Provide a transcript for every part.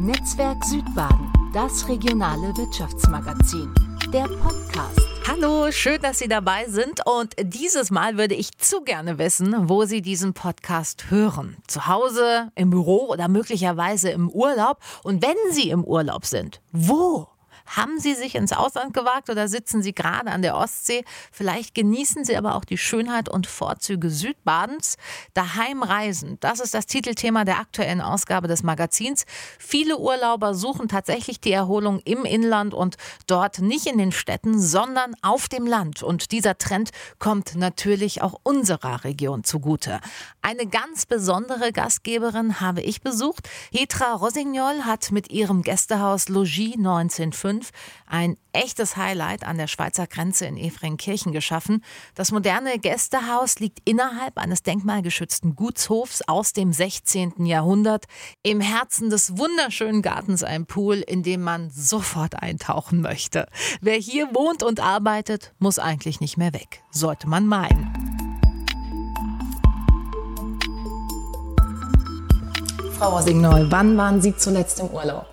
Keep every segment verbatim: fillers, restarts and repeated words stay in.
Netzwerk Südbaden, das regionale Wirtschaftsmagazin, der Podcast. Hallo, schön, dass Sie dabei sind und dieses Mal würde ich zu gerne wissen, wo Sie diesen Podcast hören. Zu Hause, im Büro oder möglicherweise im Urlaub. Und wenn Sie im Urlaub sind, wo? Haben Sie sich ins Ausland gewagt oder sitzen Sie gerade an der Ostsee? Vielleicht genießen Sie aber auch die Schönheit und Vorzüge Südbadens. Daheim reisen, das ist das Titelthema der aktuellen Ausgabe des Magazins. Viele Urlauber suchen tatsächlich die Erholung im Inland und dort nicht in den Städten, sondern auf dem Land. Und dieser Trend kommt natürlich auch unserer Region zugute. Eine ganz besondere Gastgeberin habe ich besucht. Hetra Rossignol hat mit ihrem Gästehaus Logis neunzehnhundertfünf ein echtes Highlight an der Schweizer Grenze in Efringkirchen geschaffen. Das moderne Gästehaus liegt innerhalb eines denkmalgeschützten Gutshofs aus dem sechzehnten Jahrhundert. Im Herzen des wunderschönen Gartens ein Pool, in dem man sofort eintauchen möchte. Wer hier wohnt und arbeitet, muss eigentlich nicht mehr weg. Sollte man meinen. Frau Rossignol, wann waren Sie zuletzt im Urlaub?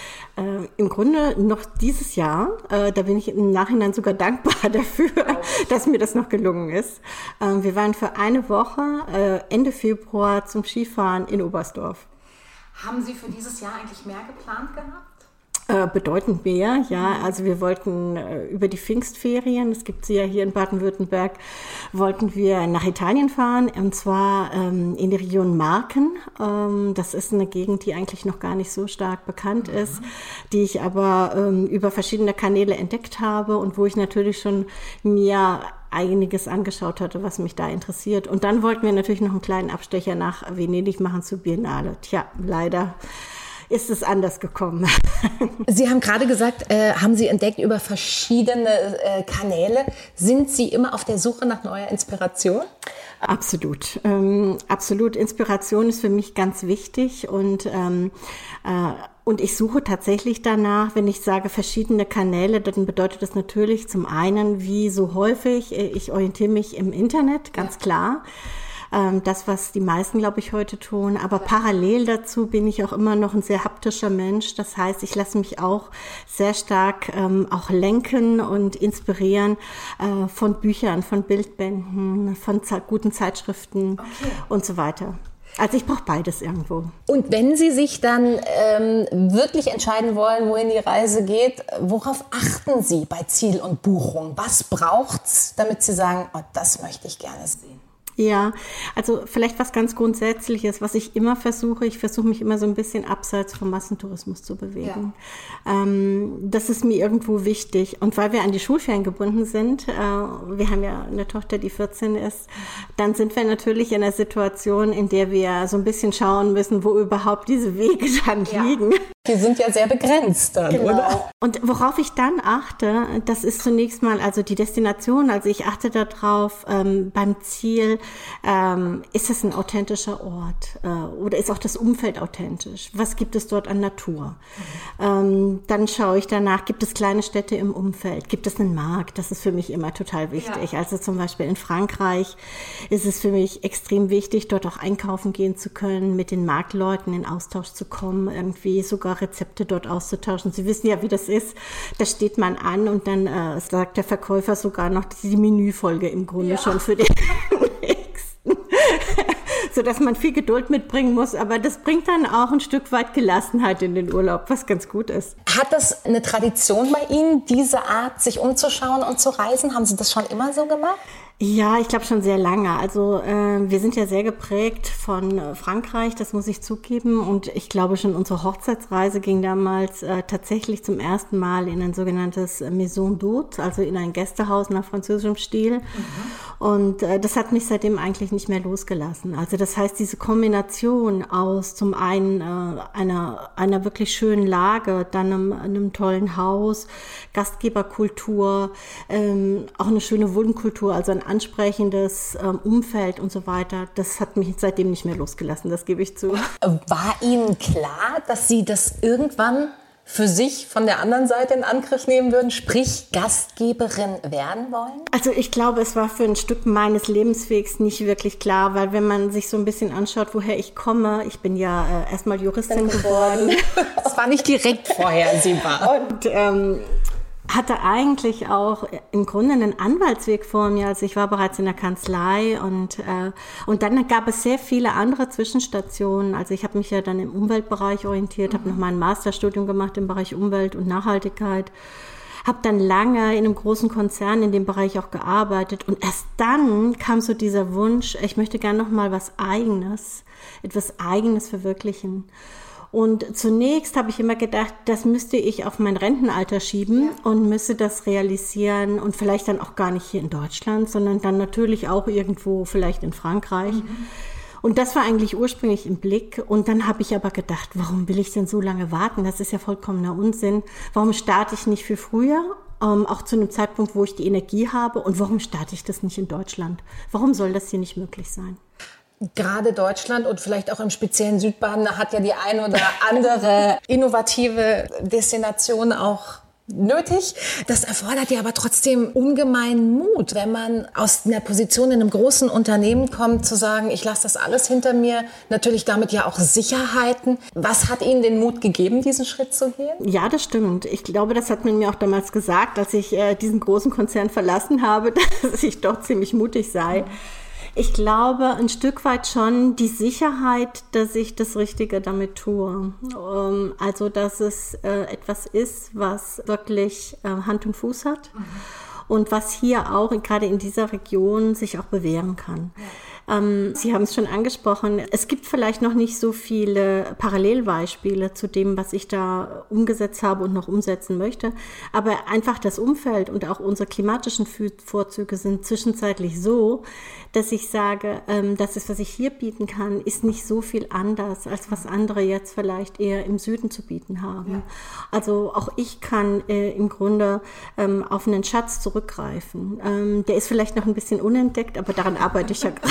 Äh, Im Grunde noch dieses Jahr, äh, da bin ich im Nachhinein sogar dankbar dafür, dass mir das noch gelungen ist. Äh, wir waren für eine Woche äh, Ende Februar zum Skifahren in Oberstdorf. Haben Sie für dieses Jahr eigentlich mehr geplant gehabt? Äh, bedeutend mehr, ja. Also wir wollten äh, über die Pfingstferien, das gibt sie ja hier in Baden-Württemberg, wollten wir nach Italien fahren und zwar ähm, in die Region Marken. Ähm, das ist eine Gegend, die eigentlich noch gar nicht so stark bekannt mhm. ist, die ich aber ähm, über verschiedene Kanäle entdeckt habe und wo ich natürlich schon mir einiges angeschaut hatte, was mich da interessiert. Und dann wollten wir natürlich noch einen kleinen Abstecher nach Venedig machen zur Biennale. Tja, leider ist es anders gekommen. Sie haben gerade gesagt, äh, haben Sie entdeckt über verschiedene äh, Kanäle. Sind Sie immer auf der Suche nach neuer Inspiration? Absolut. Ähm, absolut. Inspiration ist für mich ganz wichtig und ähm, äh, Und ich suche tatsächlich danach, wenn ich sage verschiedene Kanäle, dann bedeutet das natürlich zum einen, wie so häufig, ich orientiere mich im Internet, ganz ja. klar. Das, was die meisten, glaube ich, heute tun. Aber parallel dazu bin ich auch immer noch ein sehr haptischer Mensch. Das heißt, ich lasse mich auch sehr stark ähm, auch lenken und inspirieren äh, von Büchern, von Bildbänden, von ze- guten Zeitschriften okay. und so weiter. Also ich brauche beides irgendwo. Und wenn Sie sich dann ähm, wirklich entscheiden wollen, wohin die Reise geht, worauf achten Sie bei Ziel und Buchung? Was braucht's, damit Sie sagen, oh, das möchte ich gerne sehen? Ja, also vielleicht was ganz Grundsätzliches, was ich immer versuche, ich versuche mich immer so ein bisschen abseits vom Massentourismus zu bewegen. Ja. Ähm, das ist mir irgendwo wichtig. Und weil wir an die Schulferien gebunden sind, äh, wir haben ja eine Tochter, die vierzehn ist, dann sind wir natürlich in einer Situation, in der wir so ein bisschen schauen müssen, wo überhaupt diese Wege dann ja. liegen. Die sind ja sehr begrenzt dann, genau. oder? Und worauf ich dann achte, das ist zunächst mal also die Destination. Also ich achte darauf ähm, beim Ziel, ähm, ist es ein authentischer Ort äh, oder ist auch das Umfeld authentisch? Was gibt es dort an Natur? Mhm. Ähm, dann schaue ich danach, gibt es kleine Städte im Umfeld? Gibt es einen Markt? Das ist für mich immer total wichtig. Ja. Also zum Beispiel in Frankreich ist es für mich extrem wichtig, dort auch einkaufen gehen zu können, mit den Marktleuten in Austausch zu kommen, irgendwie sogar Rezepte dort auszutauschen. Sie wissen ja, wie das ist. Da steht man an und dann äh, sagt der Verkäufer sogar noch die Menüfolge im Grunde ja. schon für den nächsten. Sodass man viel Geduld mitbringen muss, aber das bringt dann auch ein Stück weit Gelassenheit in den Urlaub, was ganz gut ist. Hat das eine Tradition bei Ihnen, diese Art, sich umzuschauen und zu reisen? Haben Sie das schon immer so gemacht? Ja, ich glaube schon sehr lange. Also äh, wir sind ja sehr geprägt von äh, Frankreich, das muss ich zugeben. Und ich glaube schon, unsere Hochzeitsreise ging damals äh, tatsächlich zum ersten Mal in ein sogenanntes Maison d'Hôte, also in ein Gästehaus nach französischem Stil. Mhm. Und äh, das hat mich seitdem eigentlich nicht mehr losgelassen. Also das heißt, diese Kombination aus zum einen äh, einer, einer wirklich schönen Lage, dann einem, einem tollen Haus, Gastgeberkultur, ähm, auch eine schöne Wohnkultur, also ein ansprechendes ähm, Umfeld und so weiter, das hat mich seitdem nicht mehr losgelassen, das gebe ich zu. War Ihnen klar, dass Sie das irgendwann für sich von der anderen Seite in Angriff nehmen würden, sprich Gastgeberin werden wollen? Also ich glaube, es war für ein Stück meines Lebenswegs nicht wirklich klar, weil wenn man sich so ein bisschen anschaut, woher ich komme, ich bin ja äh, erstmal Juristin geworden. Das war nicht direkt vorhersehbar. Und ähm, hatte eigentlich auch im Grunde einen Anwaltsweg vor mir. Also ich war bereits in der Kanzlei und äh, und dann gab es sehr viele andere Zwischenstationen. Also ich habe mich ja dann im Umweltbereich orientiert, habe noch mal ein Masterstudium gemacht im Bereich Umwelt und Nachhaltigkeit, habe dann lange in einem großen Konzern in dem Bereich auch gearbeitet und erst dann kam so dieser Wunsch, ich möchte gerne noch mal was Eigenes, etwas Eigenes verwirklichen. Und zunächst habe ich immer gedacht, das müsste ich auf mein Rentenalter schieben und müsste das realisieren und vielleicht dann auch gar nicht hier in Deutschland, sondern dann natürlich auch irgendwo vielleicht in Frankreich. Mhm. Und das war eigentlich ursprünglich im Blick. Und dann habe ich aber gedacht, warum will ich denn so lange warten? Das ist ja vollkommener Unsinn. Warum starte ich nicht viel früher? Ähm, auch zu einem Zeitpunkt, wo ich die Energie habe. Und warum starte ich das nicht in Deutschland? Warum soll das hier nicht möglich sein? Gerade Deutschland und vielleicht auch im speziellen Südbaden hat ja die ein oder andere innovative Destination auch nötig. Das erfordert ja aber trotzdem ungemeinen Mut, wenn man aus einer Position in einem großen Unternehmen kommt, zu sagen, ich lasse das alles hinter mir. Natürlich damit ja auch Sicherheiten. Was hat Ihnen den Mut gegeben, diesen Schritt zu gehen? Ja, das stimmt. Ich glaube, das hat man mir auch damals gesagt, als ich äh, diesen großen Konzern verlassen habe, dass ich doch ziemlich mutig sei. Ich glaube ein Stück weit schon die Sicherheit, dass ich das Richtige damit tue. Also, dass es etwas ist, was wirklich Hand und Fuß hat. Mhm. Und was hier auch, gerade in dieser Region, sich auch bewähren kann. Ja. Ähm, Sie haben es schon angesprochen, es gibt vielleicht noch nicht so viele Parallelbeispiele zu dem, was ich da umgesetzt habe und noch umsetzen möchte. Aber einfach das Umfeld und auch unsere klimatischen Vorzüge sind zwischenzeitlich so, dass ich sage, ähm, dass es, was ich hier bieten kann, ist nicht so viel anders, als was andere jetzt vielleicht eher im Süden zu bieten haben. Ja. Also auch ich kann äh, im Grunde ähm, auf einen Schatz zurückgreifen. Ähm, der ist vielleicht noch ein bisschen unentdeckt, aber daran arbeite ich ja gerade.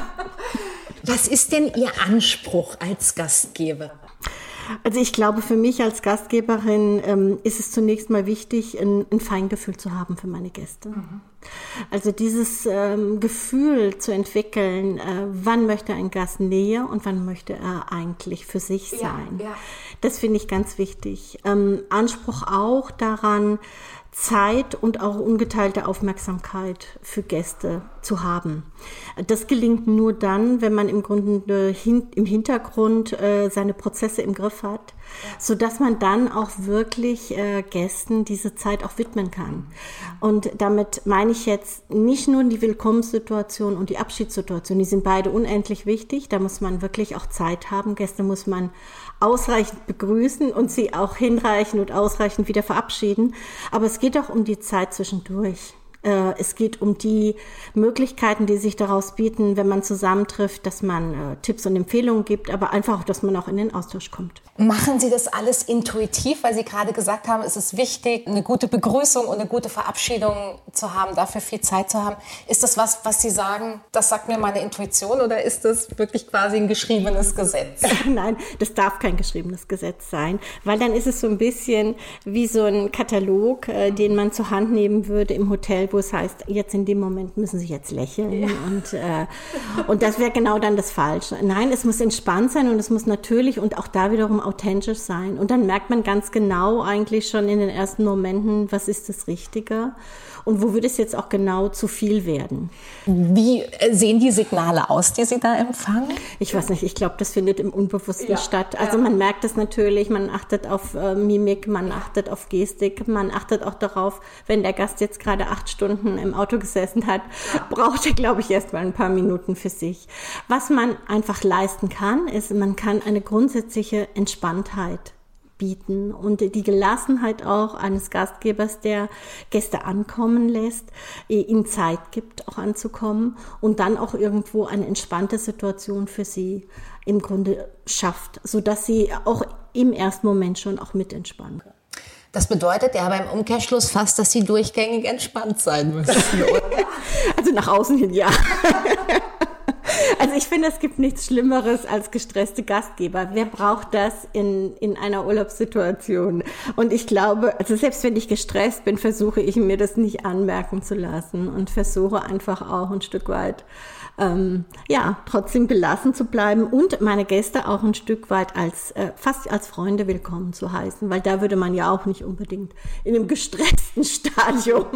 Was ist denn Ihr Anspruch als Gastgeber? Also ich glaube, für mich als Gastgeberin ähm, ist es zunächst mal wichtig, ein, ein Feingefühl zu haben für meine Gäste. Mhm. Also dieses ähm, Gefühl zu entwickeln, äh, wann möchte ein Gast Nähe und wann möchte er eigentlich für sich sein. Ja, ja. Das finde ich ganz wichtig. Ähm, Anspruch auch daran, Zeit und auch ungeteilte Aufmerksamkeit für Gäste zu haben. Das gelingt nur dann, wenn man im Grunde hin, im Hintergrund äh, seine Prozesse im Griff hat, so dass man dann auch wirklich äh, Gästen diese Zeit auch widmen kann. Und damit meine ich jetzt nicht nur die Willkommenssituation und die Abschiedssituation, die sind beide unendlich wichtig. Da muss man wirklich auch Zeit haben. Gäste muss man ausreichend begrüßen und sie auch hinreichend und ausreichend wieder verabschieden. Aber es geht auch um die Zeit zwischendurch. Es geht um die Möglichkeiten, die sich daraus bieten, wenn man zusammentrifft, dass man äh, Tipps und Empfehlungen gibt, aber einfach auch, dass man auch in den Austausch kommt. Machen Sie das alles intuitiv, weil Sie gerade gesagt haben, es ist wichtig, eine gute Begrüßung und eine gute Verabschiedung zu haben, dafür viel Zeit zu haben. Ist das was, was Sie sagen, das sagt mir meine Intuition, oder ist das wirklich quasi ein geschriebenes Gesetz? Nein, das darf kein geschriebenes Gesetz sein, weil dann ist es so ein bisschen wie so ein Katalog, äh, den man zur Hand nehmen würde im Hotel, wo es heißt, jetzt in dem Moment müssen Sie jetzt lächeln. Ja. Und, äh, und das wäre genau dann das Falsche. Nein, es muss entspannt sein und es muss natürlich und auch da wiederum authentisch sein. Und dann merkt man ganz genau eigentlich schon in den ersten Momenten, was ist das Richtige und wo würde es jetzt auch genau zu viel werden. Wie sehen die Signale aus, die Sie da empfangen? Ich weiß nicht, ich glaube, das findet im Unbewussten ja. statt. Also ja. Man merkt es natürlich, man achtet auf äh, Mimik, man achtet auf Gestik, man achtet auch darauf, wenn der Gast jetzt gerade acht Stunden im Auto gesessen hat, ja. braucht er, glaube ich, erst mal ein paar Minuten für sich. Was man einfach leisten kann, ist, man kann eine grundsätzliche Entspanntheit bieten und die Gelassenheit auch eines Gastgebers, der Gäste ankommen lässt, ihnen Zeit gibt, auch anzukommen und dann auch irgendwo eine entspannte Situation für sie im Grunde schafft, sodass sie auch im ersten Moment schon auch mit entspannen. Das bedeutet ja beim Umkehrschluss fast, dass Sie durchgängig entspannt sein müssen, oder? Also nach außen hin, ja. Also ich finde, es gibt nichts Schlimmeres als gestresste Gastgeber. Wer braucht das in, in einer Urlaubssituation? Und ich glaube, also selbst wenn ich gestresst bin, versuche ich mir das nicht anmerken zu lassen und versuche einfach auch ein Stück weit, ähm, ja, trotzdem gelassen zu bleiben und meine Gäste auch ein Stück weit als, äh, fast als Freunde willkommen zu heißen, weil da würde man ja auch nicht unbedingt in einem gestressten Stadium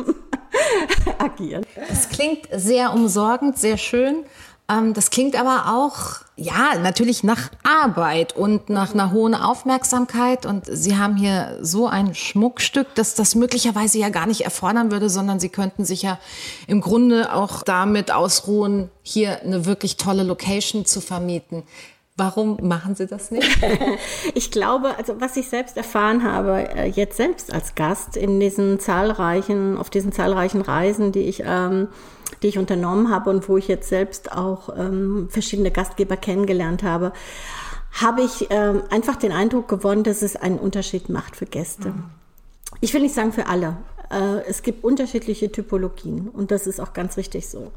agieren. Das klingt sehr umsorgend, sehr schön. Das klingt aber auch, ja, natürlich nach Arbeit und nach einer hohen Aufmerksamkeit. Und Sie haben hier so ein Schmuckstück, dass das möglicherweise ja gar nicht erfordern würde, sondern Sie könnten sich ja im Grunde auch damit ausruhen, hier eine wirklich tolle Location zu vermieten. Warum machen Sie das nicht? Ich glaube, also was ich selbst erfahren habe, jetzt selbst als Gast in diesen zahlreichen, auf diesen zahlreichen Reisen, die ich, ähm, die ich unternommen habe und wo ich jetzt selbst auch ähm, verschiedene Gastgeber kennengelernt habe, habe ich ähm, einfach den Eindruck gewonnen, dass es einen Unterschied macht für Gäste. Mhm. Ich will nicht sagen für alle. Es gibt unterschiedliche Typologien und das ist auch ganz richtig so.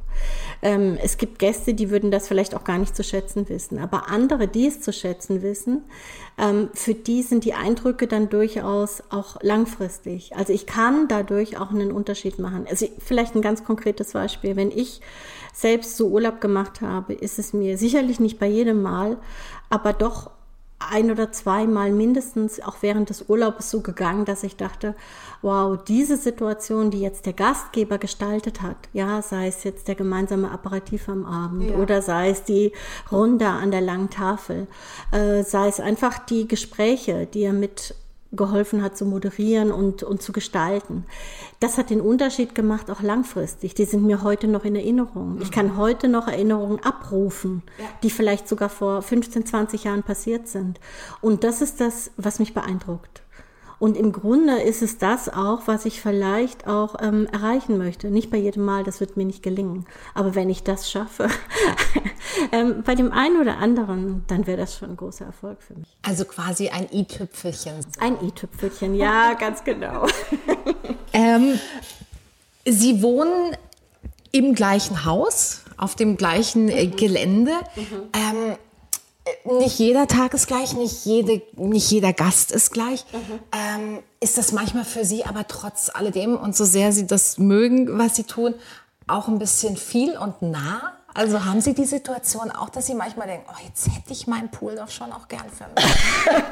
Es gibt Gäste, die würden das vielleicht auch gar nicht zu schätzen wissen, aber andere, die es zu schätzen wissen, für die sind die Eindrücke dann durchaus auch langfristig. Also ich kann dadurch auch einen Unterschied machen. Also vielleicht ein ganz konkretes Beispiel. Wenn ich selbst so Urlaub gemacht habe, ist es mir sicherlich nicht bei jedem Mal, aber doch ein oder zweimal mindestens auch während des Urlaubs so gegangen, dass ich dachte, wow, diese Situation, die jetzt der Gastgeber gestaltet hat, ja, sei es jetzt der gemeinsame Aperitif am Abend ja. oder sei es die Runde an der langen Tafel, äh, sei es einfach die Gespräche, die er mit geholfen hat zu moderieren und, und zu gestalten. Das hat den Unterschied gemacht, auch langfristig. Die sind mir heute noch in Erinnerung. Ich kann heute noch Erinnerungen abrufen, ja. die vielleicht sogar vor fünfzehn, zwanzig Jahren passiert sind. Und das ist das, was mich beeindruckt. Und im Grunde ist es das auch, was ich vielleicht auch ähm, erreichen möchte. Nicht bei jedem Mal, das wird mir nicht gelingen. Aber wenn ich das schaffe, ähm, bei dem einen oder anderen, dann wäre das schon ein großer Erfolg für mich. Also quasi ein i-Tüpfelchen. Ein i-Tüpfelchen, ja, ganz genau. ähm, Sie wohnen im gleichen Haus, auf dem gleichen äh, Gelände. Mhm. Ähm, Nicht jeder Tag ist gleich, nicht, jede, nicht jeder Gast ist gleich. Mhm. Ähm, ist das manchmal für Sie aber trotz alledem und so sehr Sie das mögen, was Sie tun, auch ein bisschen viel und nah? Also haben Sie die Situation auch, dass Sie manchmal denken, oh, jetzt hätte ich meinen Pool doch schon auch gern für mich?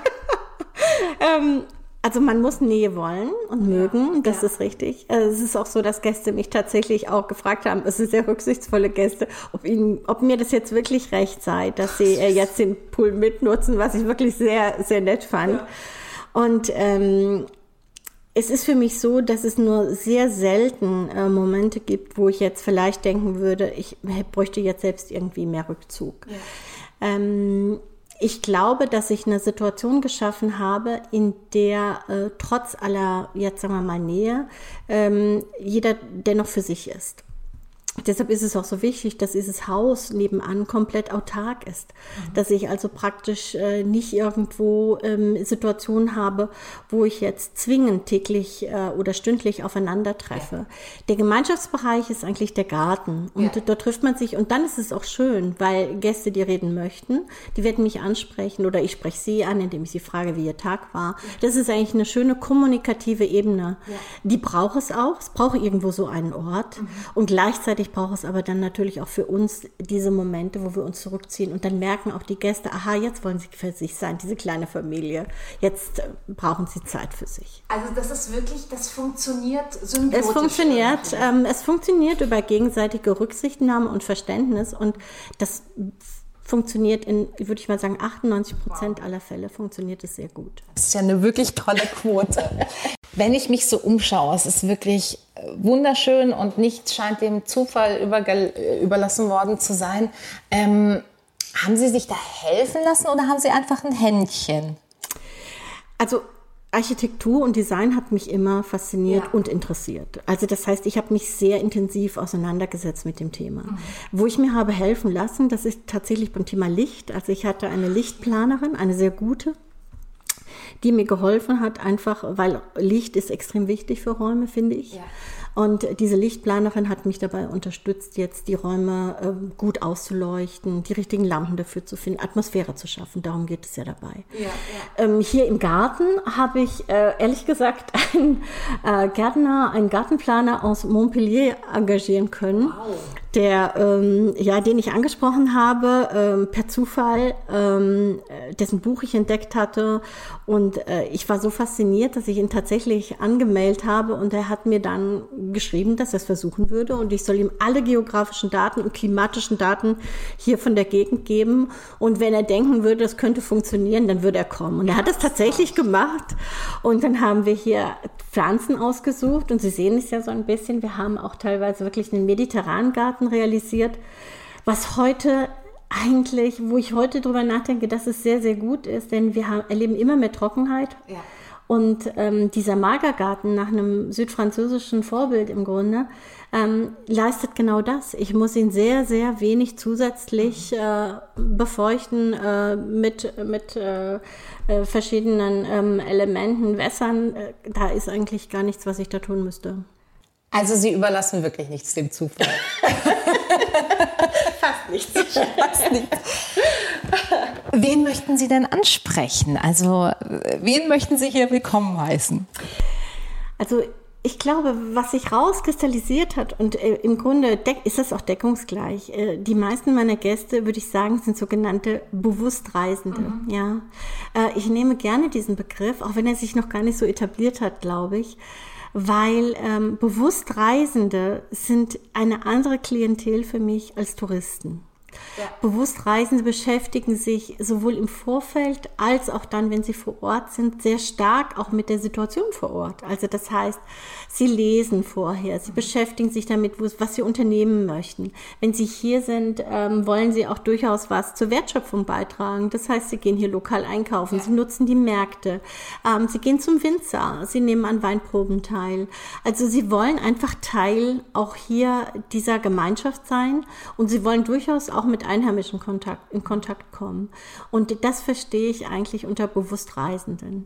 ähm, Also man muss Nähe wollen und mögen, ja, das ja. ist richtig. Es ist auch so, dass Gäste mich tatsächlich auch gefragt haben, es sind sehr rücksichtsvolle Gäste, ob ihnen, ob mir das jetzt wirklich recht sei, dass sie äh, jetzt den Pool mitnutzen, was ich wirklich sehr, sehr nett fand. Ja. Und ähm, es ist für mich so, dass es nur sehr selten äh, Momente gibt, wo ich jetzt vielleicht denken würde, ich bräuchte jetzt selbst irgendwie mehr Rückzug. Ja. Ähm, Ich glaube, dass ich eine Situation geschaffen habe, in der äh, trotz aller, jetzt sagen wir mal, Nähe, ähm, jeder dennoch für sich ist. Deshalb ist es auch so wichtig, dass dieses Haus nebenan komplett autark ist. Mhm. Dass ich also praktisch äh, nicht irgendwo ähm, Situationen habe, wo ich jetzt zwingend täglich äh, oder stündlich aufeinandertreffe. Ja. Der Gemeinschaftsbereich ist eigentlich der Garten. Und ja. dort trifft man sich. Und dann ist es auch schön, weil Gäste, die reden möchten, die werden mich ansprechen oder ich spreche sie an, indem ich sie frage, wie ihr Tag war. Ja. Das ist eigentlich eine schöne kommunikative Ebene. Ja. Die braucht es auch. Es braucht irgendwo so einen Ort. Mhm. Und gleichzeitig Ich brauche es aber dann natürlich auch für uns diese Momente, wo wir uns zurückziehen und dann merken auch die Gäste, aha, jetzt wollen sie für sich sein, diese kleine Familie. Jetzt äh, brauchen sie Zeit für sich. Also das ist wirklich, das funktioniert symbiotisch. Es funktioniert, ähm, es funktioniert über gegenseitige Rücksichtnahme und Verständnis und das funktioniert in, würde ich mal sagen, achtundneunzig Prozent wow. aller Fälle funktioniert es sehr gut. Das ist ja eine wirklich tolle Quote. Wenn ich mich so umschaue, es ist wirklich wunderschön und nichts scheint dem Zufall überlassen worden zu sein. Ähm, haben Sie sich da helfen lassen oder haben Sie einfach ein Händchen? Also Architektur und Design hat mich immer fasziniert ja. und interessiert. Also das heißt, ich habe mich sehr intensiv auseinandergesetzt mit dem Thema. Mhm. Wo ich mir habe helfen lassen, das ist tatsächlich beim Thema Licht. Also ich hatte eine Lichtplanerin, eine sehr gute, die mir geholfen hat, einfach, weil Licht ist extrem wichtig für Räume, finde ich. Ja. Und diese Lichtplanerin hat mich dabei unterstützt, jetzt die Räume äh, gut auszuleuchten, die richtigen Lampen dafür zu finden, Atmosphäre zu schaffen. Darum geht es ja dabei. Ja, ja. Ähm, hier im Garten habe ich äh, ehrlich gesagt einen äh, Gärtner, einen Gartenplaner aus Montpellier engagieren können. Wow. Der, ähm, ja, den ich angesprochen habe, ähm, per Zufall, ähm, dessen Buch ich entdeckt hatte. Und äh, ich war so fasziniert, dass ich ihn tatsächlich angemeldet habe. Und er hat mir dann geschrieben, dass er es versuchen würde. Und ich soll ihm alle geografischen Daten und klimatischen Daten hier von der Gegend geben. Und wenn er denken würde, das könnte funktionieren, dann würde er kommen. Und er hat es tatsächlich gemacht. Und dann haben wir hier Pflanzen ausgesucht. Und Sie sehen es ja so ein bisschen. Wir haben auch teilweise wirklich einen mediterranen Garten realisiert, was heute eigentlich, wo ich heute drüber nachdenke, dass es sehr, sehr gut ist, denn wir haben, erleben immer mehr Trockenheit. Ja. Und ähm, dieser Magergarten nach einem südfranzösischen Vorbild im Grunde ähm, leistet genau das. Ich muss ihn sehr, sehr wenig zusätzlich äh, befeuchten äh, mit, mit äh, äh, verschiedenen ähm, Elementen, Wässern. Äh, da ist eigentlich gar nichts, was ich da tun müsste. Also Sie überlassen wirklich nichts dem Zufall. Fast nichts. Fast nichts. Wen möchten Sie denn ansprechen? Also wen möchten Sie hier willkommen heißen? Also ich glaube, was sich rauskristallisiert hat und äh, im Grunde deck- ist das auch deckungsgleich. Äh, die meisten meiner Gäste, würde ich sagen, sind sogenannte Bewusstreisende. Mhm. Ja, äh, ich nehme gerne diesen Begriff, auch wenn er sich noch gar nicht so etabliert hat, glaube ich. Weil ähm, Bewusstreisende sind eine andere Klientel für mich als Touristen. Ja. Bewusstreisende beschäftigen sich sowohl im Vorfeld als auch dann, wenn sie vor Ort sind, sehr stark auch mit der Situation vor Ort. Also das heißt, sie lesen vorher, sie beschäftigen sich damit, was sie unternehmen möchten. Wenn sie hier sind, ähm, wollen sie auch durchaus was zur Wertschöpfung beitragen. Das heißt, sie gehen hier lokal einkaufen, ja. Sie nutzen die Märkte, ähm, sie gehen zum Winzer, sie nehmen an Weinproben teil. Also sie wollen einfach Teil auch hier dieser Gemeinschaft sein und sie wollen durchaus auch mit Einheimischen Kontakt, in Kontakt kommen. Und das verstehe ich eigentlich unter Bewusstreisenden.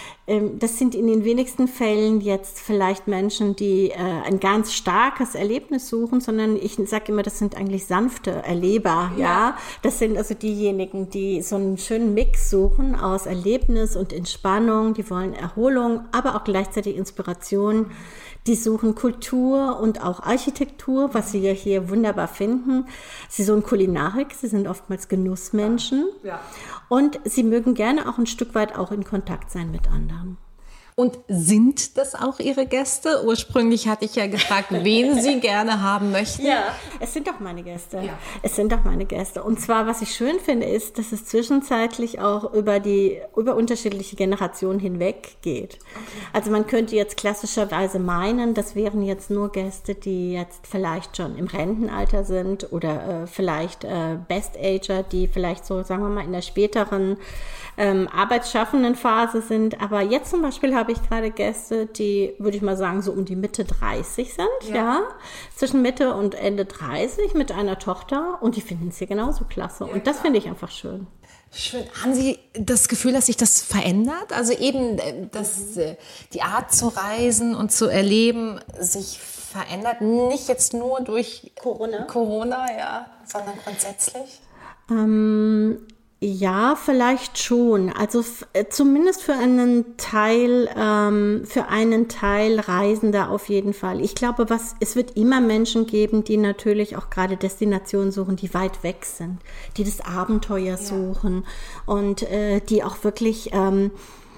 Das sind in den wenigsten Fällen jetzt vielleicht Menschen, die ein ganz starkes Erlebnis suchen, sondern ich sage immer, das sind eigentlich sanfte Erleber. Ja. ja, das sind also diejenigen, die so einen schönen Mix suchen aus Erlebnis und Entspannung. Die wollen Erholung, aber auch gleichzeitig Inspiration. Die suchen Kultur und auch Architektur, was sie ja hier wunderbar finden. Sie suchen Kulinarik, sie sind oftmals Genussmenschen. Ja. Ja. Und sie mögen gerne auch ein Stück weit auch in Kontakt sein mit anderen. Und sind das auch Ihre Gäste? Ursprünglich hatte ich ja gefragt, wen Sie gerne haben möchten. Ja, es sind doch meine Gäste. Ja. Es sind doch meine Gäste. Und zwar, was ich schön finde, ist, dass es zwischenzeitlich auch über die, über unterschiedliche Generationen hinweg geht. Okay. Also man könnte jetzt klassischerweise meinen, das wären jetzt nur Gäste, die jetzt vielleicht schon im Rentenalter sind oder äh, vielleicht äh, Best-Ager, die vielleicht so, sagen wir mal, in der späteren ähm, arbeitsschaffenden Phase sind. Aber jetzt zum Beispiel habe ich gerade Gäste, die, würde ich mal sagen, so um die Mitte dreißig sind, ja. ja, zwischen Mitte und Ende dreißig mit einer Tochter und die finden es hier genauso klasse ja, und das finde ich einfach schön. Schön. Haben Sie das Gefühl, dass sich das verändert? Also eben, dass die Art zu reisen und zu erleben sich verändert, nicht jetzt nur durch Corona, Corona ja, sondern grundsätzlich? Ähm, Ja, vielleicht schon. Also f- zumindest für einen Teil, ähm, für einen Teil Reisender auf jeden Fall. Ich glaube, was es wird immer Menschen geben, die natürlich auch gerade Destinationen suchen, die weit weg sind, die das Abenteuer suchen ja. und äh, die auch wirklich ähm,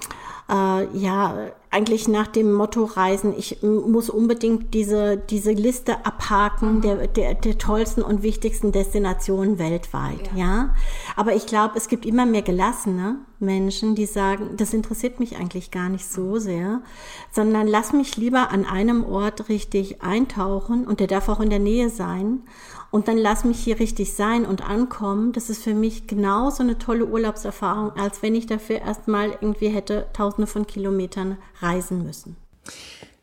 äh, ja eigentlich nach dem Motto reisen, ich muss unbedingt diese diese Liste abhaken der der, der tollsten und wichtigsten Destinationen weltweit, ja. ja. Aber ich glaube, es gibt immer mehr gelassene Menschen, die sagen, das interessiert mich eigentlich gar nicht so sehr, sondern lass mich lieber an einem Ort richtig eintauchen und der darf auch in der Nähe sein. Und dann lass mich hier richtig sein und ankommen. Das ist für mich genauso eine tolle Urlaubserfahrung, als wenn ich dafür erstmal irgendwie hätte Tausende von Kilometern reisen müssen.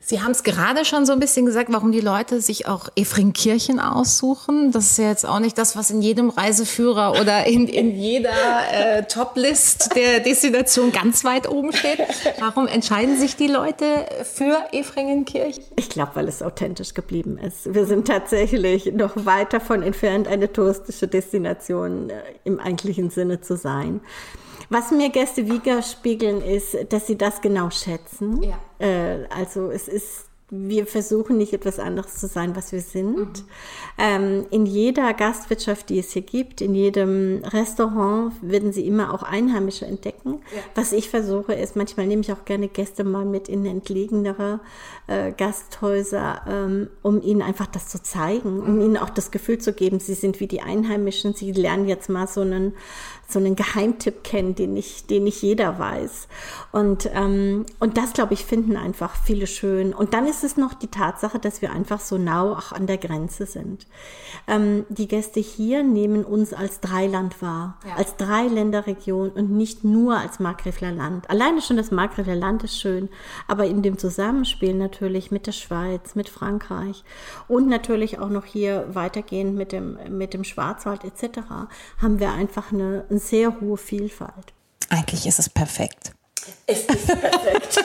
Sie haben es gerade schon so ein bisschen gesagt, warum die Leute sich auch Efringkirchen aussuchen. Das ist ja jetzt auch nicht das, was in jedem Reiseführer oder in, in jeder äh, Top-List der Destination ganz weit oben steht. Warum entscheiden sich die Leute für Efringenkirchen? Ich glaube, weil es authentisch geblieben ist. Wir sind tatsächlich noch weit davon entfernt, eine touristische Destination äh, im eigentlichen Sinne zu sein. Was mir Gäste widerspiegeln, ist, dass sie das genau schätzen. Ja. Äh, also es ist, wir versuchen nicht etwas anderes zu sein, was wir sind. Mhm. Ähm, in jeder Gastwirtschaft, die es hier gibt, in jedem Restaurant werden sie immer auch Einheimische entdecken. Ja. Was ich versuche ist, manchmal nehme ich auch gerne Gäste mal mit in entlegenere äh, Gasthäuser, ähm, um ihnen einfach das zu zeigen, um mhm. ihnen auch das Gefühl zu geben, sie sind wie die Einheimischen, sie lernen jetzt mal so einen so einen Geheimtipp kennen, den nicht, den nicht jeder weiß. Und, ähm, und das, glaube ich, finden einfach viele schön. Und dann ist es noch die Tatsache, dass wir einfach so nah auch an der Grenze sind. Ähm, die Gäste hier nehmen uns als Dreiland wahr, ja. als Dreiländerregion und nicht nur als Markgräfler Land. Alleine schon das Markgräfler Land ist schön, aber in dem Zusammenspiel natürlich mit der Schweiz, mit Frankreich und natürlich auch noch hier weitergehend mit dem, mit dem Schwarzwald et cetera haben wir einfach eine eine sehr hohe Vielfalt. Eigentlich ist es perfekt. Es ist perfekt.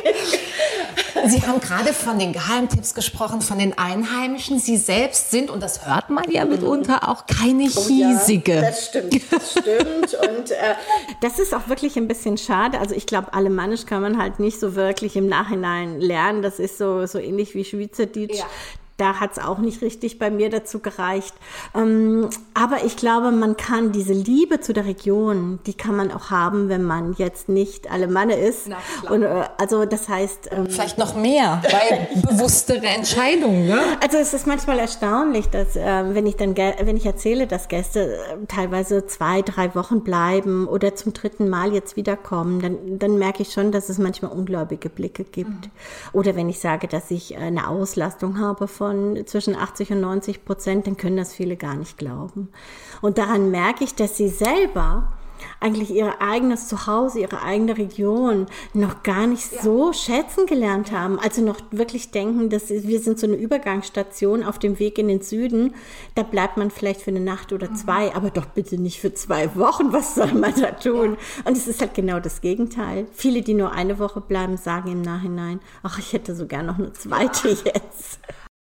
Sie haben gerade von den Geheimtipps gesprochen, von den Einheimischen. Sie selbst sind, und das hört man ja mitunter, auch keine oh hiesige. Ja, das stimmt, das stimmt. Und äh, das ist auch wirklich ein bisschen schade. Also ich glaube, Alemannisch kann man halt nicht so wirklich im Nachhinein lernen. Das ist so, so ähnlich wie Schweizerdeutsch. Ja. Da hat es auch nicht richtig bei mir dazu gereicht. Ähm, aber ich glaube, man kann diese Liebe zu der Region, die kann man auch haben, wenn man jetzt nicht Alemanne ist. Na, und, äh, also das heißt... Ähm, Vielleicht noch mehr, weil bewusstere Entscheidungen. Ne? Also es ist manchmal erstaunlich, dass äh, wenn ich dann wenn ich erzähle, dass Gäste äh, teilweise zwei, drei Wochen bleiben oder zum dritten Mal jetzt wiederkommen, dann, dann merke ich schon, dass es manchmal ungläubige Blicke gibt. Mhm. Oder wenn ich sage, dass ich äh, eine Auslastung habe von von zwischen achtzig und neunzig Prozent, dann können das viele gar nicht glauben. Und daran merke ich, dass sie selber eigentlich ihr eigenes Zuhause, ihre eigene Region noch gar nicht ja. so schätzen gelernt haben. Also noch wirklich denken, dass wir sind so eine Übergangsstation auf dem Weg in den Süden. Da bleibt man vielleicht für eine Nacht oder mhm. zwei, aber doch bitte nicht für zwei Wochen. Was soll man da tun? Ja. Und es ist halt genau das Gegenteil. Viele, die nur eine Woche bleiben, sagen im Nachhinein, ach, ich hätte sogar noch eine zweite ja. jetzt.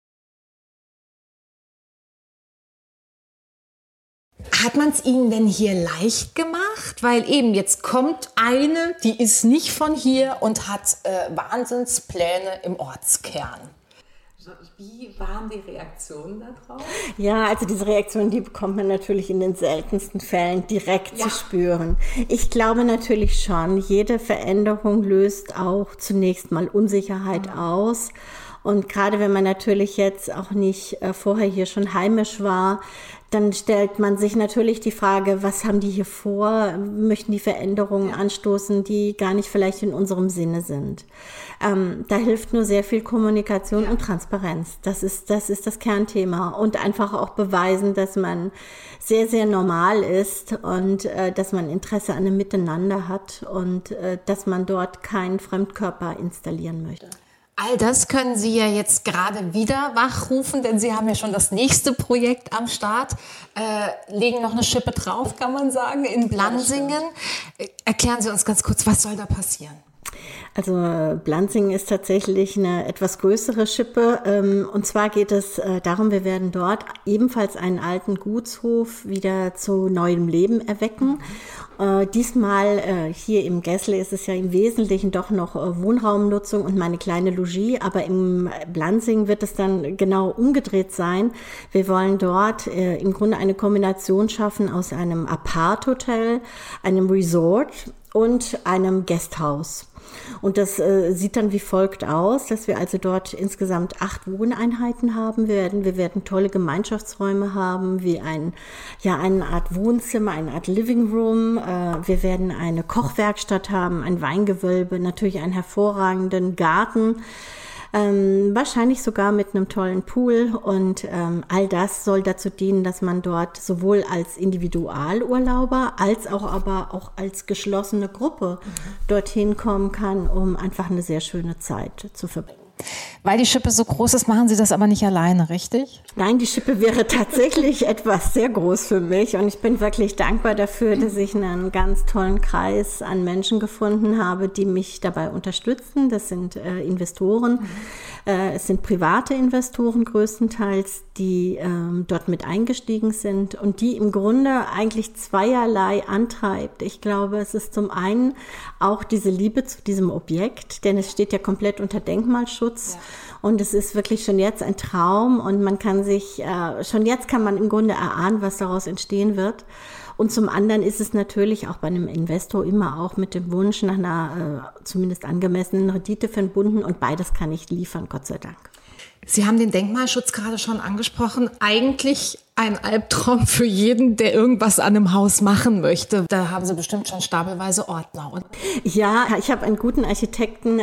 Hat man es Ihnen denn hier leicht gemacht? Weil eben jetzt kommt eine, die ist nicht von hier und hat äh, Wahnsinnspläne im Ortskern. Wie waren die Reaktionen darauf? Ja, also diese Reaktion, die bekommt man natürlich in den seltensten Fällen direkt ja. zu spüren. Ich glaube natürlich schon, jede Veränderung löst auch zunächst mal Unsicherheit mhm. aus. Und gerade wenn man natürlich jetzt auch nicht äh, vorher hier schon heimisch war, dann stellt man sich natürlich die Frage, was haben die hier vor? Möchten die Veränderungen ja. anstoßen, die gar nicht vielleicht in unserem Sinne sind? Ähm, da hilft nur sehr viel Kommunikation ja. und Transparenz. Das ist, das ist das Kernthema. Und einfach auch beweisen, dass man sehr, sehr normal ist und äh, dass man Interesse an einem Miteinander hat und äh, dass man dort keinen Fremdkörper installieren möchte. All das können Sie ja jetzt gerade wieder wachrufen, denn Sie haben ja schon das nächste Projekt am Start, äh, legen noch eine Schippe drauf, kann man sagen, in Blansingen. Erklären Sie uns ganz kurz, was soll da passieren? Also Blansingen ist tatsächlich eine etwas größere Schippe, und zwar geht es darum, wir werden dort ebenfalls einen alten Gutshof wieder zu neuem Leben erwecken. Mhm. Diesmal hier im Gessle ist es ja im Wesentlichen doch noch Wohnraumnutzung und meine kleine Logis, aber im Blansingen wird es dann genau umgedreht sein. Wir wollen dort im Grunde eine Kombination schaffen aus einem Apart-Hotel, einem Resort und einem Guesthouse. Und das äh, sieht dann wie folgt aus, dass wir also dort insgesamt acht Wohneinheiten haben werden. Wir werden tolle Gemeinschaftsräume haben, wie ein, ja, eine Art Wohnzimmer, eine Art Living Room. Äh, wir werden eine Kochwerkstatt haben, ein Weingewölbe, natürlich einen hervorragenden Garten. Ähm, wahrscheinlich sogar mit einem tollen Pool und ähm, all das soll dazu dienen, dass man dort sowohl als Individualurlauber als auch aber auch als geschlossene Gruppe mhm. dorthin kommen kann, um einfach eine sehr schöne Zeit zu verbringen. Weil die Schippe so groß ist, machen Sie das aber nicht alleine, richtig? Nein, die Schippe wäre tatsächlich etwas sehr groß für mich und ich bin wirklich dankbar dafür, dass ich einen ganz tollen Kreis an Menschen gefunden habe, die mich dabei unterstützen. Das sind äh, Investoren, mhm. äh, es sind private Investoren größtenteils, die ähm, dort mit eingestiegen sind und die im Grunde eigentlich zweierlei antreibt. Ich glaube, es ist zum einen auch diese Liebe zu diesem Objekt, denn es steht ja komplett unter Denkmalschutz. Ja. Und es ist wirklich schon jetzt ein Traum und man kann sich, äh, schon jetzt kann man im Grunde erahnen, was daraus entstehen wird. Und zum anderen ist es natürlich auch bei einem Investor immer auch mit dem Wunsch nach einer äh, zumindest angemessenen Rendite verbunden und beides kann ich liefern, Gott sei Dank. Sie haben den Denkmalschutz gerade schon angesprochen. Eigentlich ein Albtraum für jeden, der irgendwas an einem Haus machen möchte. Da haben Sie bestimmt schon stapelweise Ordner, oder? Ja, ich habe einen guten Architekten,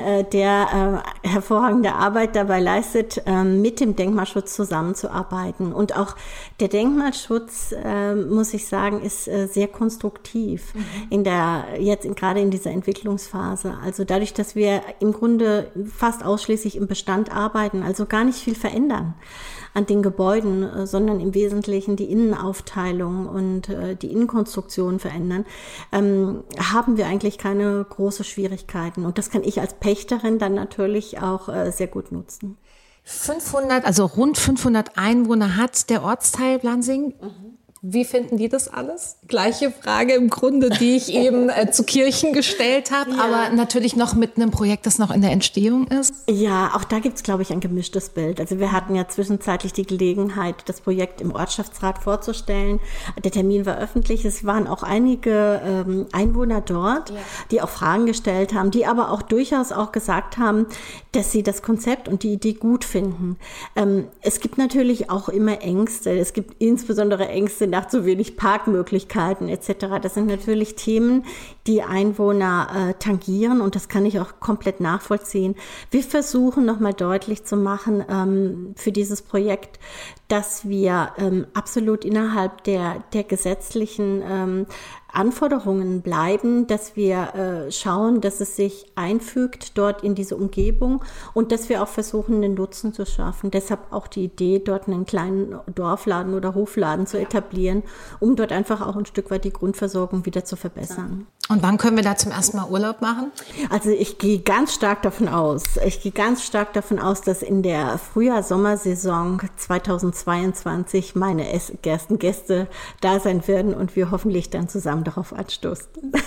der äh, hervorragende Arbeit dabei leistet, äh, mit dem Denkmalschutz zusammenzuarbeiten. Und auch der Denkmalschutz, äh, muss ich sagen, ist äh, sehr konstruktiv mhm. in der jetzt in, gerade in dieser Entwicklungsphase. Also dadurch, dass wir im Grunde fast ausschließlich im Bestand arbeiten, also gar nicht viel verändern an den Gebäuden, sondern im Wesentlichen die Innenaufteilung und äh, die Innenkonstruktion verändern, ähm, haben wir eigentlich keine großen Schwierigkeiten. Und das kann ich als Pächterin dann natürlich auch äh, sehr gut nutzen. fünfhundert, also rund fünfhundert Einwohner hat der Ortsteil Blansing. Mhm. Wie finden die das alles? Gleiche Frage im Grunde, die ich eben äh, zu Kirchen gestellt habe, ja. aber natürlich noch mit einem Projekt, das noch in der Entstehung ist. Ja, auch da gibt's, glaube ich, ein gemischtes Bild. Also wir hatten ja zwischenzeitlich die Gelegenheit, das Projekt im Ortschaftsrat vorzustellen. Der Termin war öffentlich. Es waren auch einige ähm, Einwohner dort, ja. die auch Fragen gestellt haben, die aber auch durchaus auch gesagt haben, dass sie das Konzept und die Idee gut finden. Ähm, es gibt natürlich auch immer Ängste. Es gibt insbesondere Ängste nach zu wenig Parkmöglichkeiten et cetera. Das sind natürlich Themen, die Einwohner äh, tangieren und das kann ich auch komplett nachvollziehen. Wir versuchen nochmal deutlich zu machen ähm, für dieses Projekt, dass wir ähm, absolut innerhalb der, der gesetzlichen ähm, Anforderungen bleiben, dass wir äh, schauen, dass es sich einfügt dort in diese Umgebung und dass wir auch versuchen, einen Nutzen zu schaffen. Deshalb auch die Idee, dort einen kleinen Dorfladen oder Hofladen zu etablieren, um dort einfach auch ein Stück weit die Grundversorgung wieder zu verbessern. Und wann können wir da zum ersten Mal Urlaub machen? Also ich gehe ganz stark davon aus, ich gehe ganz stark davon aus, dass in der Frühjahr-Sommersaison zweitausendzweiundzwanzig meine ersten Gäste da sein werden und wir hoffentlich dann zusammen darauf anstoßen.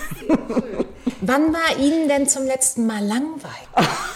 Wann war Ihnen denn zum letzten Mal langweilig?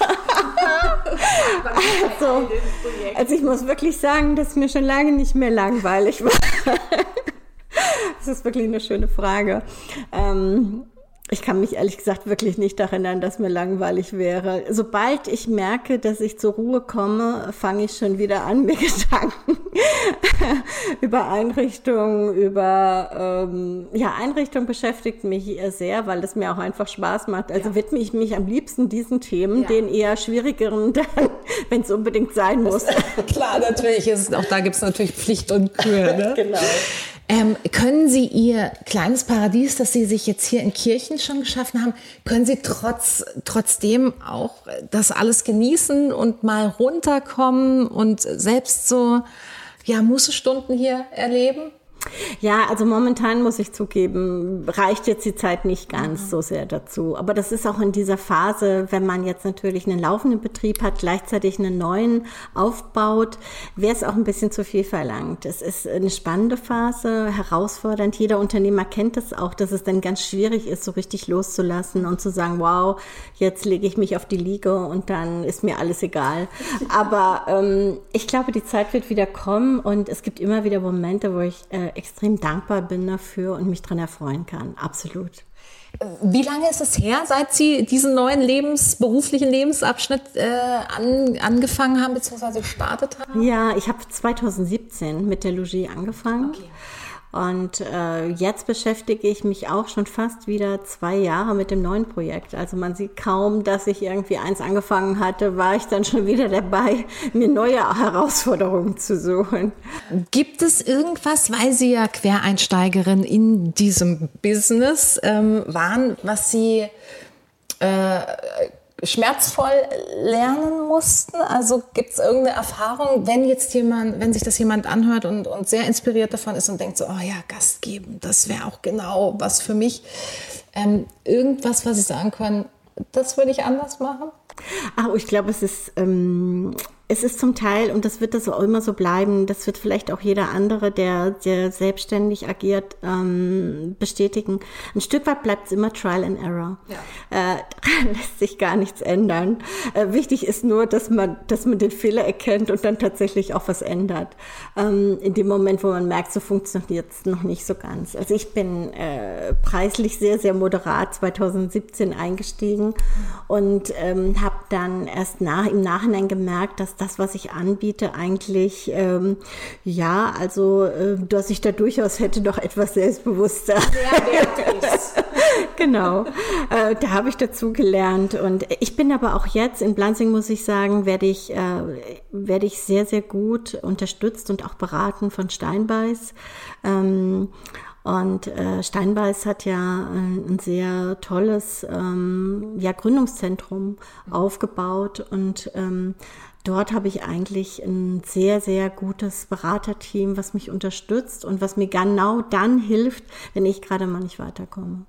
also, also ich muss wirklich sagen, dass mir schon lange nicht mehr langweilig war. Das ist wirklich eine schöne Frage. Ähm, Ich kann mich ehrlich gesagt wirklich nicht daran erinnern, dass mir langweilig wäre. Sobald ich merke, dass ich zur Ruhe komme, fange ich schon wieder an, mir Gedanken über Einrichtungen, über, ähm, ja, Einrichtung beschäftigt mich sehr, weil es mir auch einfach Spaß macht. Also ja. widme ich mich am liebsten diesen Themen, ja. den eher schwierigeren, wenn es unbedingt sein muss. Klar, natürlich. Ist, auch da gibt es natürlich Pflicht und Kür. Ne? Genau. Ähm, können Sie Ihr kleines Paradies, das Sie sich jetzt hier in Kirchen schon geschaffen haben, können Sie trotz, trotzdem auch das alles genießen und mal runterkommen und selbst so, ja, Mußestunden hier erleben? Ja, also momentan muss ich zugeben, reicht jetzt die Zeit nicht ganz mhm. so sehr dazu. Aber das ist auch in dieser Phase, wenn man jetzt natürlich einen laufenden Betrieb hat, gleichzeitig einen neuen aufbaut, wäre es auch ein bisschen zu viel verlangt. Es ist eine spannende Phase, herausfordernd. Jeder Unternehmer kennt es auch, dass es dann ganz schwierig ist, so richtig loszulassen und zu sagen, wow, jetzt lege ich mich auf die Liege und dann ist mir alles egal. Aber ähm, ich glaube, die Zeit wird wieder kommen und es gibt immer wieder Momente, wo ich äh, extrem dankbar bin dafür und mich daran erfreuen kann. Absolut. Wie lange ist es her, seit Sie diesen neuen Lebens, beruflichen Lebensabschnitt äh, an, angefangen haben bzw. gestartet haben? Ja, ich habe zweitausendsiebzehn mit der Logis angefangen. Okay. Und äh, jetzt beschäftige ich mich auch schon fast wieder zwei Jahre mit dem neuen Projekt. Also man sieht kaum, dass ich irgendwie eins angefangen hatte, war ich dann schon wieder dabei, mir neue Herausforderungen zu suchen. Gibt es irgendwas, weil Sie ja Quereinsteigerin in diesem Business ähm, waren, was Sie äh, schmerzvoll lernen mussten? Also gibt es irgendeine Erfahrung, wenn jetzt jemand, wenn sich das jemand anhört und, und sehr inspiriert davon ist und denkt so, oh ja, Gast geben, das wäre auch genau was für mich. Ähm, irgendwas, was Sie sagen können, das würde ich anders machen? Ach, ich glaube, es ist, ähm, es ist zum Teil, und das wird das auch immer so bleiben, das wird vielleicht auch jeder andere, der, der selbstständig agiert, ähm, bestätigen. Ein Stück weit bleibt es immer Trial and Error. Ja. Äh, daran lässt sich gar nichts ändern. Äh, wichtig ist nur, dass man, dass man den Fehler erkennt und dann tatsächlich auch was ändert. Ähm, in dem Moment, wo man merkt, so funktioniert es noch nicht so ganz. Also ich bin äh, preislich sehr, sehr moderat zwanzig siebzehn eingestiegen und ähm, habe dann erst nach, im Nachhinein gemerkt, dass das, was ich anbiete, eigentlich, ähm, ja, also, äh, dass ich da durchaus hätte noch etwas selbstbewusster. Ja, genau. Äh, da habe ich dazu gelernt. Und ich bin aber auch jetzt, in Blansing muss ich sagen, werde ich, äh, werde ich sehr, sehr gut unterstützt und auch beraten von Steinbeiß. Ähm, Und äh, Steinbeiß hat ja ein, ein sehr tolles ähm, ja, Gründungszentrum aufgebaut und ähm, dort habe ich eigentlich ein sehr, sehr gutes Beraterteam, was mich unterstützt und was mir genau dann hilft, wenn ich gerade mal nicht weiterkomme.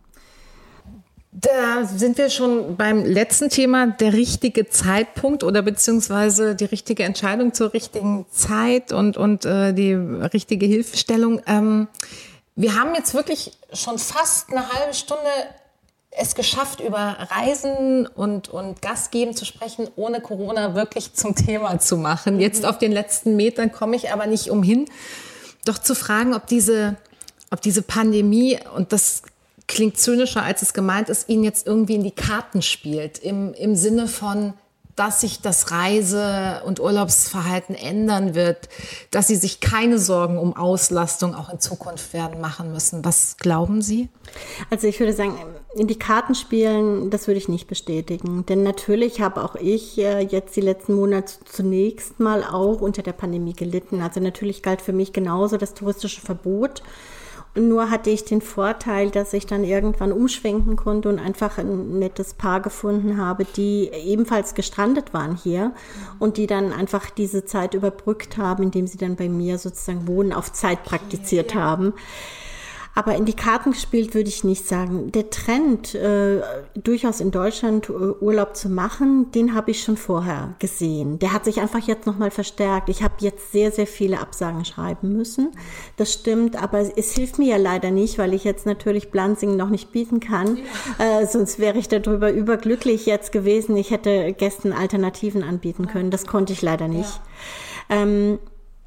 Da sind wir schon beim letzten Thema, der richtige Zeitpunkt oder beziehungsweise die richtige Entscheidung zur richtigen Zeit und, und äh, die richtige Hilfestellung. Ähm, Wir haben jetzt wirklich schon fast eine halbe Stunde es geschafft, über Reisen und, und Gastgeben zu sprechen, ohne Corona wirklich zum Thema zu machen. Jetzt auf den letzten Metern komme ich aber nicht umhin, doch zu fragen, ob diese, ob diese Pandemie, und das klingt zynischer, als es gemeint ist, Ihnen jetzt irgendwie in die Karten spielt, im, im Sinne von, dass sich das Reise- und Urlaubsverhalten ändern wird, dass Sie sich keine Sorgen um Auslastung auch in Zukunft werden machen müssen. Was glauben Sie? Also ich würde sagen, in die Karten spielen, das würde ich nicht bestätigen. Denn natürlich habe auch ich äh, jetzt die letzten Monate zunächst mal auch unter der Pandemie gelitten. Also natürlich galt für mich genauso das touristische Verbot. Nur hatte ich den Vorteil, dass ich dann irgendwann umschwenken konnte und einfach ein nettes Paar gefunden habe, die ebenfalls gestrandet waren hier und die dann einfach diese Zeit überbrückt haben, indem sie dann bei mir sozusagen Wohnen auf Zeit praktiziert haben. Aber in die Karten gespielt würde ich nicht sagen. Der Trend, äh, durchaus in Deutschland äh, Urlaub zu machen, den habe ich schon vorher gesehen. Der hat sich einfach jetzt nochmal verstärkt. Ich habe jetzt sehr, sehr viele Absagen schreiben müssen. Das stimmt, aber es, es hilft mir ja leider nicht, weil ich jetzt natürlich Blansing noch nicht bieten kann. Ja. Äh, sonst wäre ich darüber überglücklich jetzt gewesen. Ich hätte Gästen Alternativen anbieten können. Das konnte ich leider nicht. Ja. Ähm,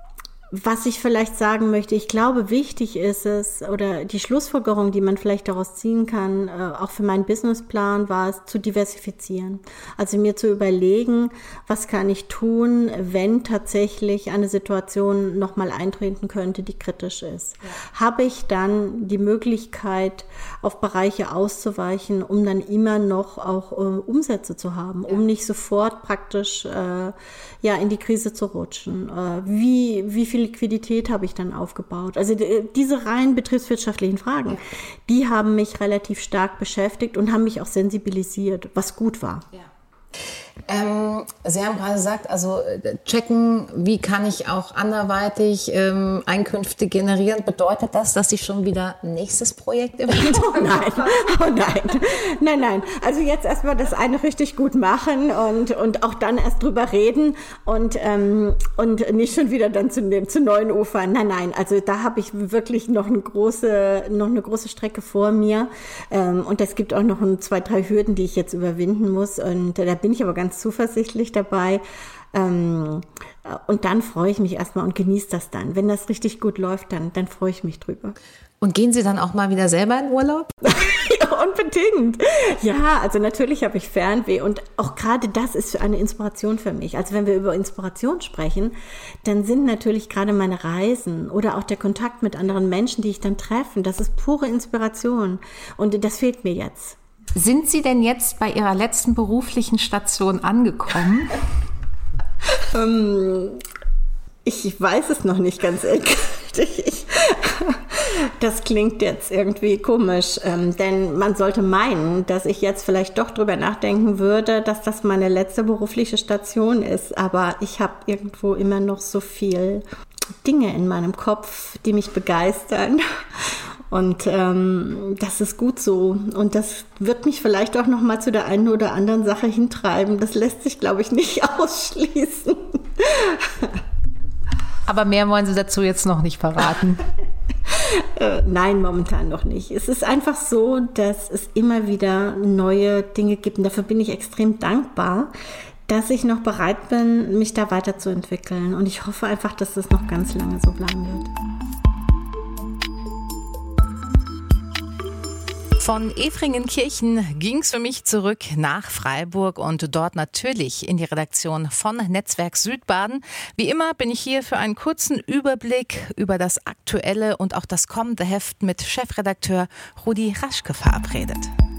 Was ich vielleicht sagen möchte, ich glaube, wichtig ist es, oder die Schlussfolgerung, die man vielleicht daraus ziehen kann, äh, auch für meinen Businessplan, war es, zu diversifizieren. Also mir zu überlegen, was kann ich tun, wenn tatsächlich eine Situation nochmal eintreten könnte, die kritisch ist. Ja. Habe ich dann die Möglichkeit, auf Bereiche auszuweichen, um dann immer noch auch äh, Umsätze zu haben, ja. um nicht sofort praktisch äh, ja in die Krise zu rutschen. Äh, wie, wie viel Liquidität habe ich dann aufgebaut? Also die, diese rein betriebswirtschaftlichen Fragen, ja. die haben mich relativ stark beschäftigt und haben mich auch sensibilisiert, was gut war. Ja. Ähm, Sie haben gerade gesagt, also checken, wie kann ich auch anderweitig ähm, Einkünfte generieren. Bedeutet das, dass Sie schon wieder ein nächstes Projekt im Oh nein, oh nein, nein, nein. Also jetzt erstmal das eine richtig gut machen und, und auch dann erst drüber reden und, ähm, und nicht schon wieder dann zu, zu neuen Ufern. Nein, nein, also da habe ich wirklich noch eine große, noch eine große Strecke vor mir ähm, und es gibt auch noch ein, zwei, drei Hürden, die ich jetzt überwinden muss und da bin ich aber ganz zuversichtlich dabei. Ähm, und dann freue ich mich erstmal und genieße das dann. Wenn das richtig gut läuft, dann, dann freue ich mich drüber. Und gehen Sie dann auch mal wieder selber in Urlaub? Ja, unbedingt. Ja, also natürlich habe ich Fernweh und auch gerade das ist eine Inspiration für mich. Also wenn wir über Inspiration sprechen, dann sind natürlich gerade meine Reisen oder auch der Kontakt mit anderen Menschen, die ich dann treffe, das ist pure Inspiration und das fehlt mir jetzt. Sind Sie denn jetzt bei Ihrer letzten beruflichen Station angekommen? ähm, ich weiß es noch nicht ganz endgültig. Ich, Das klingt jetzt irgendwie komisch, ähm, denn man sollte meinen, dass ich jetzt vielleicht doch drüber nachdenken würde, dass das meine letzte berufliche Station ist. Aber ich habe irgendwo immer noch so viel Dinge in meinem Kopf, die mich begeistern. Und ähm, das ist gut so. Und das wird mich vielleicht auch noch mal zu der einen oder anderen Sache hintreiben. Das lässt sich, glaube ich, nicht ausschließen. Aber mehr wollen Sie dazu jetzt noch nicht verraten. äh, nein, momentan noch nicht. Es ist einfach so, dass es immer wieder neue Dinge gibt. Und dafür bin ich extrem dankbar, dass ich noch bereit bin, mich da weiterzuentwickeln. Und ich hoffe einfach, dass das noch ganz lange so bleiben wird. Von Efringenkirchen ging es für mich zurück nach Freiburg und dort natürlich in die Redaktion von Netzwerk Südbaden. Wie immer bin ich hier für einen kurzen Überblick über das aktuelle und auch das kommende Heft mit Chefredakteur Rudi Raschke verabredet.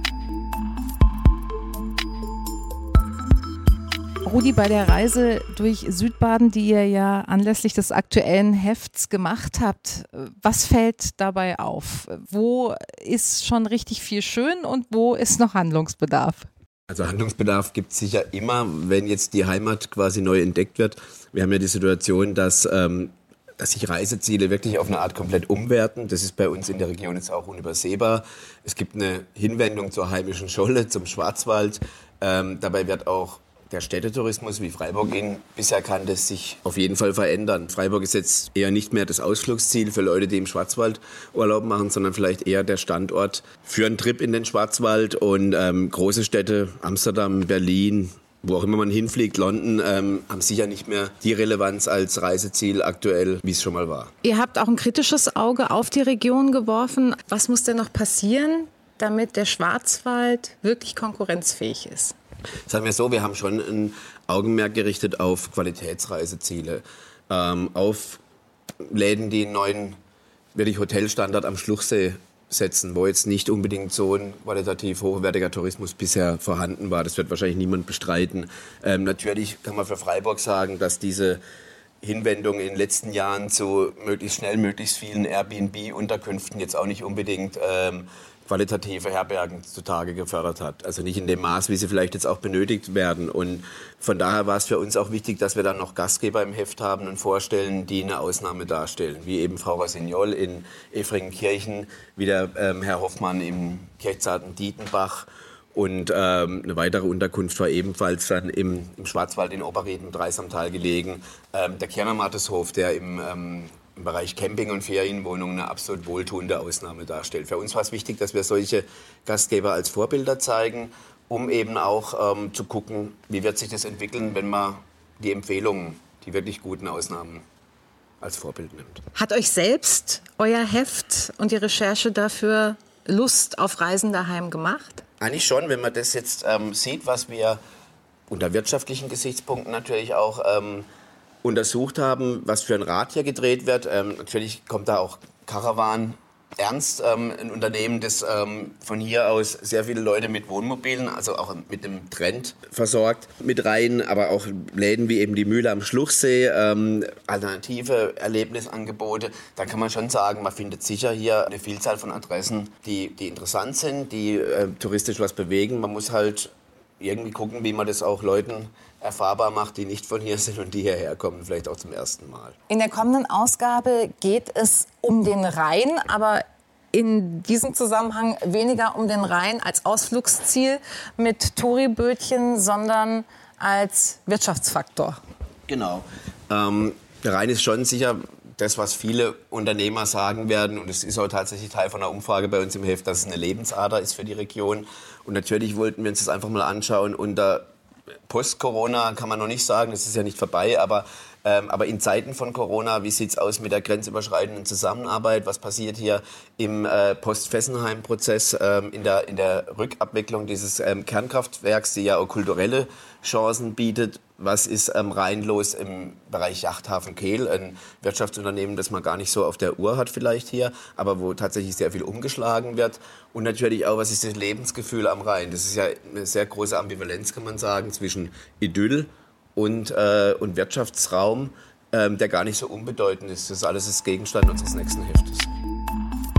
Rudi, bei der Reise durch Südbaden, die ihr ja anlässlich des aktuellen Hefts gemacht habt, was fällt dabei auf? Wo ist schon richtig viel schön und wo ist noch Handlungsbedarf? Also Handlungsbedarf gibt es sicher immer, wenn jetzt die Heimat quasi neu entdeckt wird. Wir haben ja die Situation, dass, ähm, dass sich Reiseziele wirklich auf eine Art komplett umwerten. Das ist bei uns in der Region jetzt auch unübersehbar. Es gibt eine Hinwendung zur heimischen Scholle, zum Schwarzwald. Ähm, dabei wird auch der Städtetourismus, wie Freiburg ihn bisher kannte, sich auf jeden Fall verändern. Freiburg ist jetzt eher nicht mehr das Ausflugsziel für Leute, die im Schwarzwald Urlaub machen, sondern vielleicht eher der Standort für einen Trip in den Schwarzwald. Und ähm, große Städte, Amsterdam, Berlin, wo auch immer man hinfliegt, London, ähm, haben sicher nicht mehr die Relevanz als Reiseziel aktuell, wie es schon mal war. Ihr habt auch ein kritisches Auge auf die Region geworfen. Was muss denn noch passieren, damit der Schwarzwald wirklich konkurrenzfähig ist? Sagen wir so, wir haben schon ein Augenmerk gerichtet auf Qualitätsreiseziele, ähm, auf Läden, die einen neuen wirklich Hotelstandard am Schluchsee setzen, wo jetzt nicht unbedingt so ein qualitativ hochwertiger Tourismus bisher vorhanden war. Das wird wahrscheinlich niemand bestreiten. Ähm, natürlich kann man für Freiburg sagen, dass diese Hinwendung in den letzten Jahren zu möglichst schnell, möglichst vielen Airbnb-Unterkünften jetzt auch nicht unbedingt ähm, qualitative Herbergen zutage gefördert hat. Also nicht in dem Maß, wie sie vielleicht jetzt auch benötigt werden. Und von daher war es für uns auch wichtig, dass wir dann noch Gastgeber im Heft haben und vorstellen, die eine Ausnahme darstellen. Wie eben Frau Rossignol in Efringenkirchen, wie der ähm, Herr Hoffmann im Kirchzarten Dietenbach. Und ähm, eine weitere Unterkunft war ebenfalls dann im, im Schwarzwald in Oberrieden, Dreisamtal gelegen. Ähm, der Kierner Matteshof, der im ähm, im Bereich Camping- und Ferienwohnungen eine absolut wohltuende Ausnahme darstellt. Für uns war es wichtig, dass wir solche Gastgeber als Vorbilder zeigen, um eben auch ähm, zu gucken, wie wird sich das entwickeln, wenn man die Empfehlungen, die wirklich guten Ausnahmen als Vorbild nimmt. Hat euch selbst euer Heft und die Recherche dafür Lust auf Reisen daheim gemacht? Eigentlich schon, wenn man das jetzt ähm, sieht, was wir unter wirtschaftlichen Gesichtspunkten natürlich auch ähm, untersucht haben, was für ein Rad hier gedreht wird. Ähm, natürlich kommt da auch Caravan Ernst, ähm, ein Unternehmen, das ähm, von hier aus sehr viele Leute mit Wohnmobilen, also auch mit dem Trend versorgt, mit rein. Aber auch Läden wie eben die Mühle am Schluchsee, ähm, alternative Erlebnisangebote. Da kann man schon sagen, man findet sicher hier eine Vielzahl von Adressen, die, die interessant sind, die äh, touristisch was bewegen. Man muss halt irgendwie gucken, wie man das auch Leuten erfahrbar macht, die nicht von hier sind und die hierher kommen, vielleicht auch zum ersten Mal. In der kommenden Ausgabe geht es um den Rhein, aber in diesem Zusammenhang weniger um den Rhein als Ausflugsziel mit Touribötchen, sondern als Wirtschaftsfaktor. Genau. Ähm, der Rhein ist schon sicher das, was viele Unternehmer sagen werden, und es ist auch tatsächlich Teil von einer Umfrage bei uns im Heft, dass es eine Lebensader ist für die Region. Und natürlich wollten wir uns das einfach mal anschauen. Unter Post-Corona kann man noch nicht sagen, das ist ja nicht vorbei, aber, ähm, aber in Zeiten von Corona, wie sieht es aus mit der grenzüberschreitenden Zusammenarbeit? Was passiert hier im äh, Post-Fessenheim-Prozess, ähm, in, der, in der Rückabwicklung dieses ähm, Kernkraftwerks, die ja auch kulturelle Chancen bietet? Was ist ähm, rein los im Bereich Yachthafen Kehl, ein Wirtschaftsunternehmen, das man gar nicht so auf der Uhr hat vielleicht hier, aber wo tatsächlich sehr viel umgeschlagen wird. Und natürlich auch, was ist das Lebensgefühl am Rhein? Das ist ja eine sehr große Ambivalenz, kann man sagen, zwischen Idyll und, äh, und Wirtschaftsraum, ähm, der gar nicht so unbedeutend ist. Das alles ist Gegenstand unseres nächsten Heftes.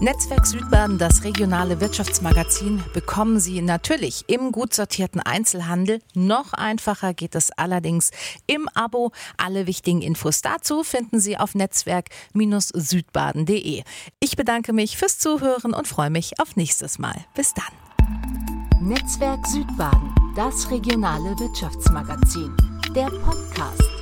Netzwerk Südbaden, das regionale Wirtschaftsmagazin, bekommen Sie natürlich im gut sortierten Einzelhandel. Noch einfacher geht es allerdings im Abo. Alle wichtigen Infos dazu finden Sie auf netzwerk Südbaden punkt de. Ich bedanke mich fürs Zuhören und freue mich auf nächstes Mal. Bis dann. Netzwerk Südbaden, das regionale Wirtschaftsmagazin, der Podcast.